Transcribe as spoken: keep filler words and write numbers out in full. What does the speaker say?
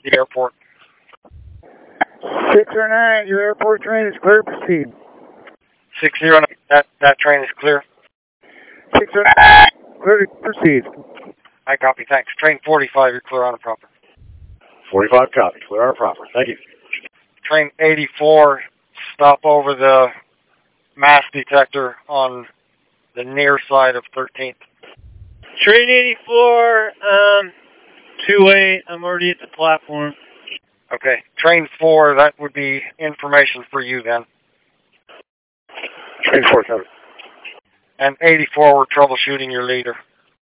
the airport. six oh nine, your airport train is clear, proceed. six oh nine, that, that train is clear. six oh nine, clear to proceed. I copy, thanks. Train forty-five, you're clear on and proper. forty-five copy, clear on and proper. Thank you. Train eighty-four, stop over the mass detector on the near side of thirteenth. Train eighty-four, um, two eight, I'm already at the platform. Okay, train four, that would be information for you then. Train four, seven. And eighty-four, we're troubleshooting your leader.